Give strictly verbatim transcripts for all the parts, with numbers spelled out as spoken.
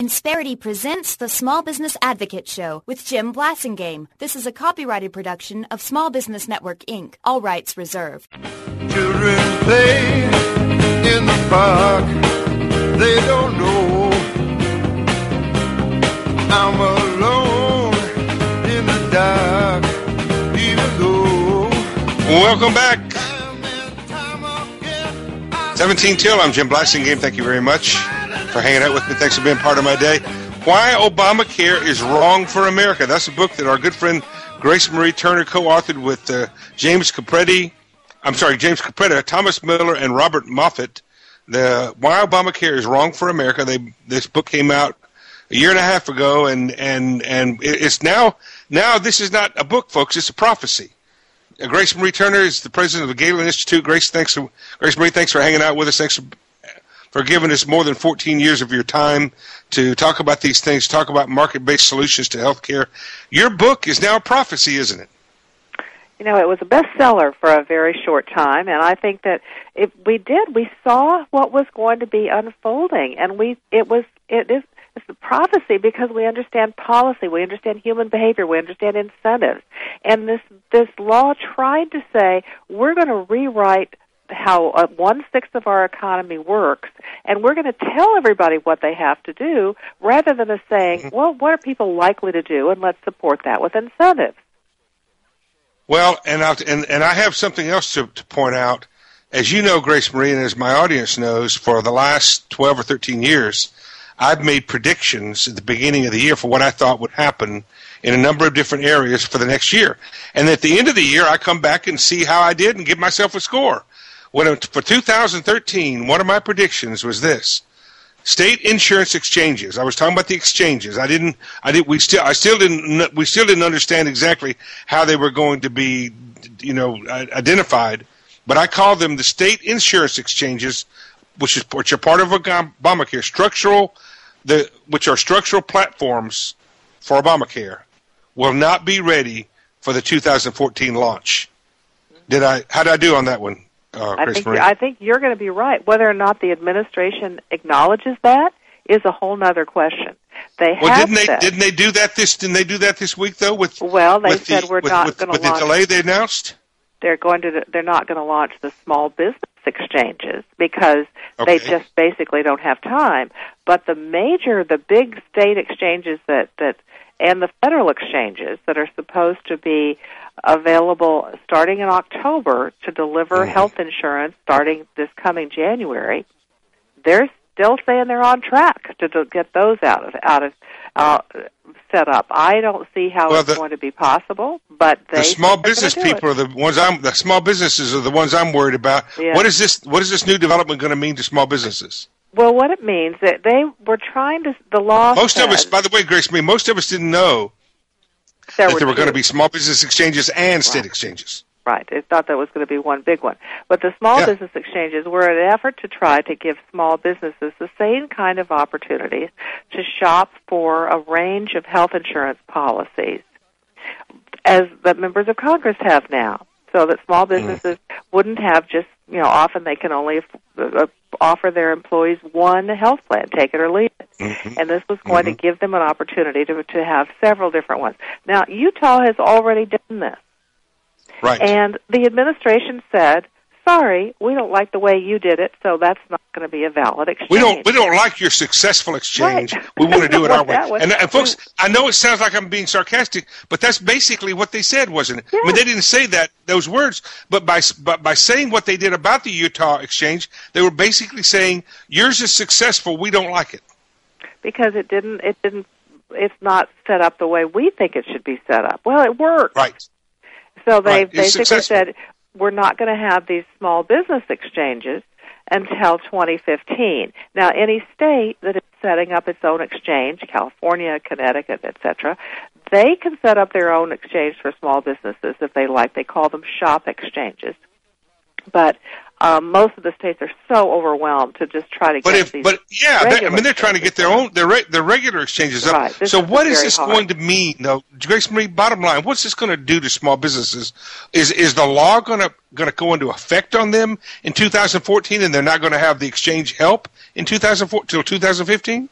Insperity presents the Small Business Advocate Show with Jim Blasingame. This is a copyrighted production of Small Business Network, Incorporated. All rights reserved. Children play in the park. They don't know I'm alone in the dark, even though. Welcome back. seventeen till, I'm Jim Blasingame. Thank you very much for hanging out with me. Thanks for being part of my day. Why Obamacare is Wrong for America. That's a book that our good friend Grace Marie Turner co-authored with uh, James Capretti. I'm sorry, James Capretta, Thomas Miller, and Robert Moffat. The Why Obamacare is Wrong for America. They this book came out a year and a half ago, and and and it's now now this is not a book, folks. It's a prophecy. Uh, Grace Marie Turner is the president of the Galen Institute. Grace, thanks for, Grace Marie, thanks for hanging out with us. Thanks for, for giving us more than fourteen years of your time to talk about these things, talk about market-based solutions to healthcare. Your book is now a prophecy, isn't it? You know, it was a bestseller for a very short time, and I think that if we did, we saw what was going to be unfolding, and we it was it is it's a prophecy because we understand policy, we understand human behavior, we understand incentives, and this this law tried to say we're going to rewrite how uh, one-sixth of our economy works, and we're going to tell everybody what they have to do rather than us saying, mm-hmm. well, what are people likely to do, and let's support that with incentives. Well, and, I'll, and and I have something else to, to point out. As you know, Grace Marie, and as my audience knows, for the last twelve or thirteen years, I've made predictions at the beginning of the year for what I thought would happen in a number of different areas for the next year. And at the end of the year, I come back and see how I did and give myself a score. When, for two thousand thirteen, one of my predictions was this. State insurance exchanges. I was talking about the exchanges. I didn't. I did. We still. I still didn't. We still didn't understand exactly how they were going to be, you know, identified. But I called them the state insurance exchanges, which is which are part of Obamacare. Structural, the which are structural platforms for Obamacare, will not be ready for the two thousand fourteen launch. Did I? How did I do on that one? Uh, I think I think you're going to be right. Whether or not the administration acknowledges that is a whole other question. They well, have didn't they said, didn't they do that this didn't they do that this week though? With well, they with said the, we're with, not with, going to with launch. the delay they announced. They're going to. They're not going to launch the small business exchanges because okay. they just basically don't have time. But the major, the big state exchanges that that and the federal exchanges that are supposed to be available starting in October to deliver mm-hmm. health insurance starting this coming January, they're still saying they're on track to, to get those out of out of uh, set up. I don't see how well, it's the, going to be possible, but they the small business people it. are the ones I'm. The small businesses are the ones I'm worried about. Yeah. What is this? What is this new development going to mean to small businesses? Well, what it means that they were trying to. The law. Most says, of us, by the way, Grace, me. Most of us didn't know there that were there were two. going to be small business exchanges and state right. exchanges. Right. They thought that was going to be one big one. But the small yeah. business exchanges were an effort to try to give small businesses the same kind of opportunities to shop for a range of health insurance policies as the members of Congress have now, so that small businesses mm. wouldn't have just, you know, often they can only uh, offer their employees one health plan, take it or leave it. Mm-hmm. And this was going mm-hmm. to give them an opportunity to, to have several different ones. Now, Utah has already done this. Right. And the administration said, sorry, we don't like the way you did it, so that's not going to be a valid exchange. We don't we don't like your successful exchange. Right. We want to do it our way. Was, and, and folks, I know it sounds like I'm being sarcastic, but that's basically what they said, wasn't it? Yeah. I mean, they didn't say that those words, but by but by saying what they did about the Utah exchange, they were basically saying yours is successful, we don't like it. Because it didn't it didn't it's not set up the way we think it should be set up. Well, it worked. Right. So they right. basically successful. said we're not going to have these small business exchanges until twenty fifteen. Now, any state that is setting up its own exchange, California, Connecticut, et cetera, they can set up their own exchange for small businesses if they like. They call them shop exchanges. But um, most of the states are so overwhelmed to just try to but get if, these. But yeah, they, I mean they're trying to get their own their re, their regular exchanges up. Right. So is what is this hard. going to mean? No, Grace Marie. Bottom line, what's this going to do to small businesses? Is is the law going to going to go into effect on them in two thousand fourteen, and they're not going to have the exchange help in two thousand fourteen till two thousand fifteen?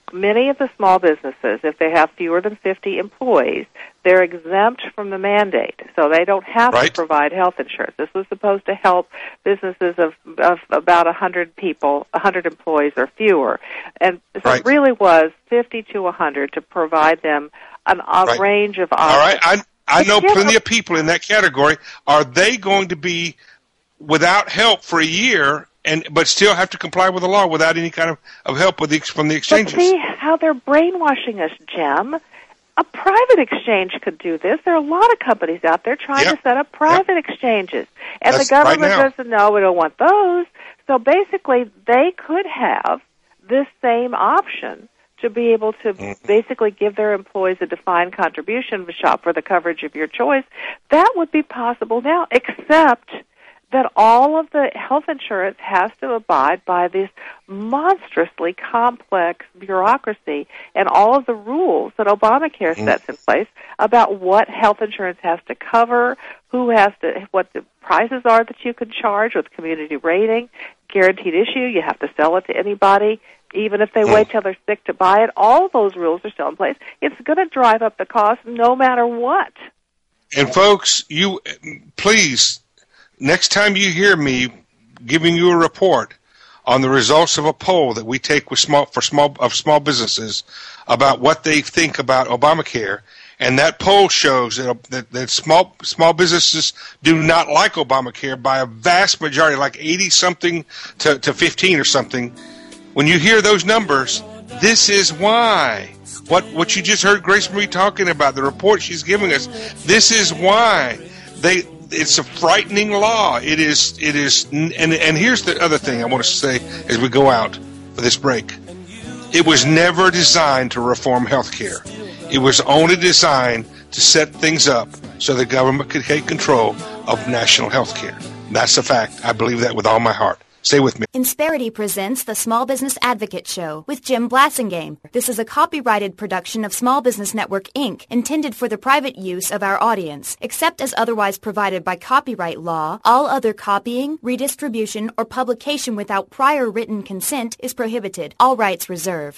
many of the small businesses, if they have fewer than fifty employees, they're exempt from the mandate, so they don't have right. to provide health insurance. This was supposed to help businesses of, of about one hundred people, one hundred employees or fewer. And so right. it really was fifty to one hundred to provide them an, a right. range of options. All right, I, I know yeah. plenty of people in that category. Are they going to be without help for a year and but still have to comply with the law without any kind of, of help with the, from the exchanges? But see how they're brainwashing us, Jim. A private exchange could do this. There are a lot of companies out there trying yep. to set up private yep. exchanges. And That's the government right doesn't know, we don't want those. So basically, they could have this same option to be able to mm-hmm. basically give their employees a defined contribution to shop for the coverage of your choice. That would be possible now, except that all of the health insurance has to abide by this monstrously complex bureaucracy and all of the rules that Obamacare mm. sets in place about what health insurance has to cover, who has to, what the prices are that you can charge with community rating, guaranteed issue, you have to sell it to anybody, even if they mm. wait till they're sick to buy it. All of those rules are still in place. It's going to drive up the cost no matter what. And folks, you please, next time you hear me giving you a report on the results of a poll that we take with small for small of small businesses about what they think about Obamacare, and that poll shows that, that, that small small businesses do not like Obamacare by a vast majority, like eighty something to, to fifteen or something. When you hear those numbers, this is why. What what you just heard Grace Marie talking about, the report she's giving us, this is why they. It's a frightening law. It is. It is. And and here's the other thing I want to say as we go out for this break. It was never designed to reform health care. It was only designed to set things up so the government could take control of national health care. That's a fact. I believe that with all my heart. Stay with me. Insperity presents the Small Business Advocate Show with Jim Blasingame. This is a copyrighted production of Small Business Network, Incorporated, intended for the private use of our audience. Except as otherwise provided by copyright law, all other copying, redistribution, or publication without prior written consent is prohibited. All rights reserved.